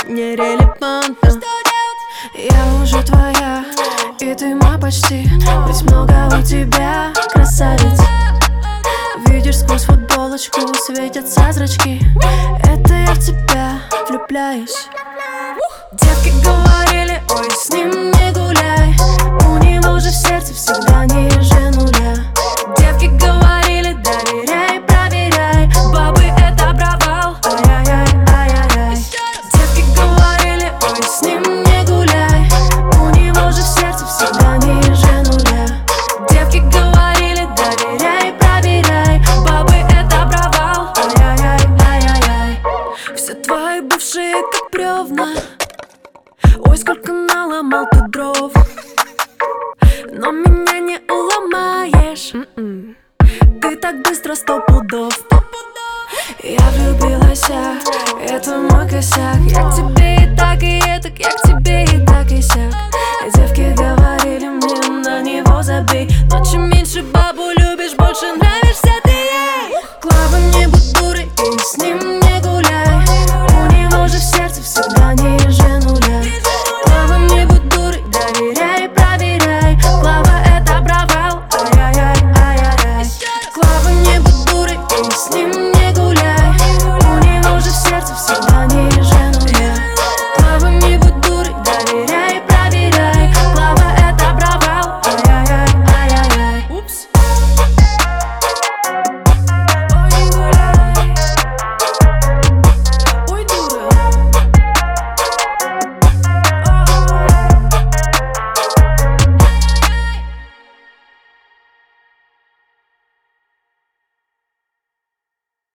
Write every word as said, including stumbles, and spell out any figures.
нерелевантно. Я уже твоя, и ты мой почти. Ведь много у тебя, красавиц. Видишь, сквозь футболочку светятся зрачки. Это я в тебя влюбляюсь. Девки говорили, ой, с ним не гуляй. У него же в сердце всегда ниже нуля. Девки говорили, доверяй, проверяй. Бабы это провал, ай-яй-яй, ай-яй-яй. Девки говорили, ой, с ним не гуляй. У него же в сердце всегда ниже нуля. Девки говорили, доверяй, проверяй. Бабы это провал, ай-яй-яй, ай-яй-яй. Все твои бывшие как бревна. Ой, сколько наломал ты дров, но меня не уломаешь. м-м. Ты так быстро сто пудов. Я влюбилась, это мой косяк. Я к тебе и так, и этак, я к тебе и так, и сяк. Девки говорили мне, на него забей. Но чем меньше бабу любишь, больше нравишься ты ей. Клава, не будь дурой и с ним не гуляй. У него же в сердце всегда ниже нуля. Клава, не будь дурой, доверяй, проверяй. Клава это провал, ай-яй-яй, ай-яй-яй. Клава, не будь дурой и с ним